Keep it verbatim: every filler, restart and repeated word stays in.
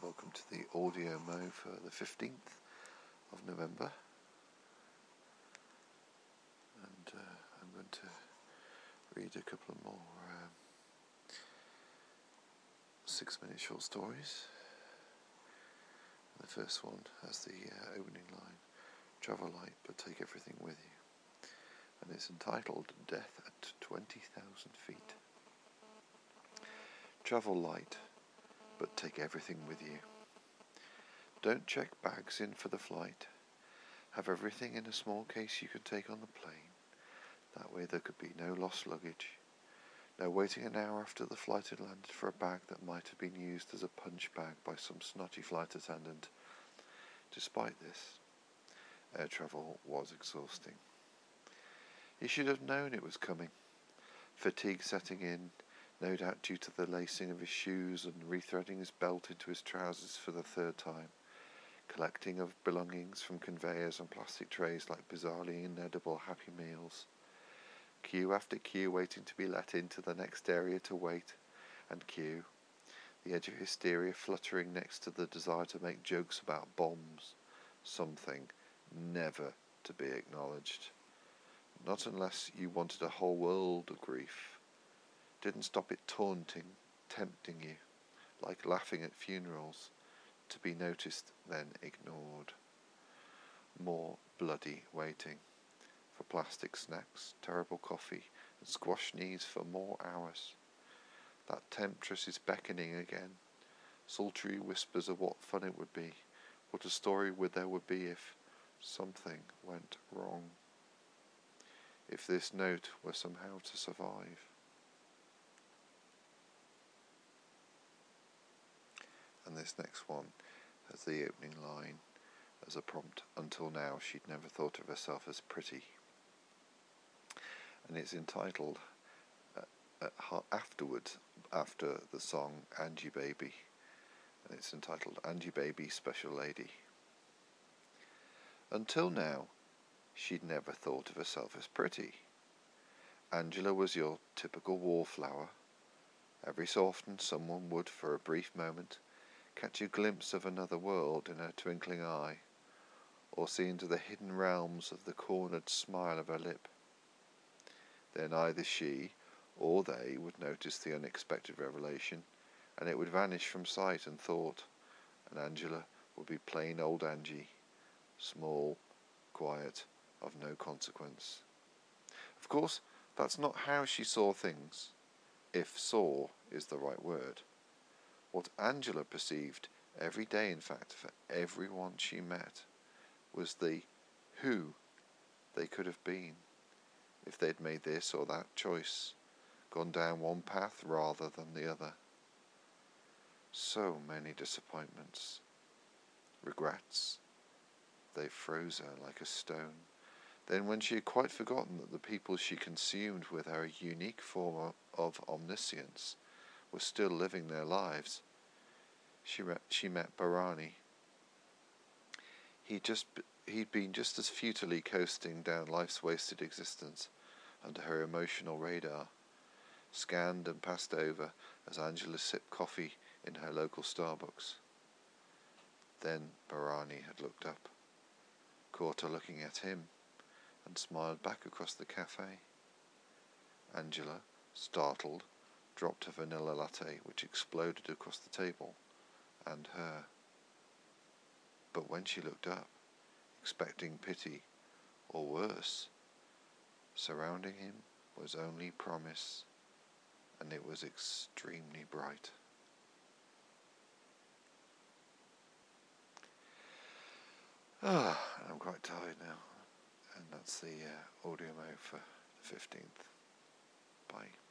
welcome to the audio mo for the fifteenth of November, and uh, I'm going to read a couple of more um, six minute short stories. The first one has the uh, opening line, "Travel light but take everything with you," and it's entitled "Death at twenty thousand feet. Travel light but take everything with you. Don't check bags in for the flight. Have everything in a small case you can take on the plane. That way there could be no lost luggage. No waiting an hour after the flight had landed for a bag that might have been used as a punch bag by some snotty flight attendant. Despite this, air travel was exhausting. He should have known it was coming. Fatigue setting in, no doubt due to the lacing of his shoes and rethreading his belt into his trousers for the third time, collecting of belongings from conveyors and plastic trays like bizarrely inedible Happy Meals, queue after queue waiting to be let into the next area to wait, and queue, the edge of hysteria fluttering next to the desire to make jokes about bombs, something never to be acknowledged. Not unless you wanted a whole world of grief. Didn't stop it taunting, tempting you, like laughing at funerals, to be noticed then ignored. More bloody waiting, for plastic snacks, terrible coffee, and squash knees for more hours. That temptress is beckoning again, sultry whispers of what fun it would be, what a story would there would be if something went wrong. If this note were somehow to survive. And this next one has the opening line as a prompt, "Until now she'd never thought of herself as pretty." And it's entitled uh, uh, afterwards, after the song Angie Baby. And it's entitled Angie Baby Special Lady. Until now, she'd never thought of herself as pretty. Angela was your typical wallflower. Every so often someone would, for a brief moment, catch a glimpse of another world in her twinkling eye, or see into the hidden realms of the cornered smile of her lip. Then either she or they would notice the unexpected revelation, and it would vanish from sight and thought, and Angela would be plain old Angie, small, quiet, of no consequence. Of course, that's not how she saw things, if saw is the right word. What Angela perceived every day, in fact, for everyone she met, was the who they could have been if they'd made this or that choice, gone down one path rather than the other. So many disappointments, regrets. They froze her like a stone. Then when she had quite forgotten that the people she consumed with her unique form of omniscience were still living their lives, she met, she met Bharani. He'd, just, he'd been just as futilely coasting down life's wasted existence under her emotional radar, scanned and passed over as Angela sipped coffee in her local Starbucks. Then Bharani had looked up, caught her looking at him, and smiled back across the cafe. Angela, startled, dropped her vanilla latte, which exploded across the table, and her. But when she looked up, expecting pity, or worse, surrounding him was only promise, and it was extremely bright. Ah, I'm quite tired now, and that's the uh, audio mode for the fifteenth. Bye.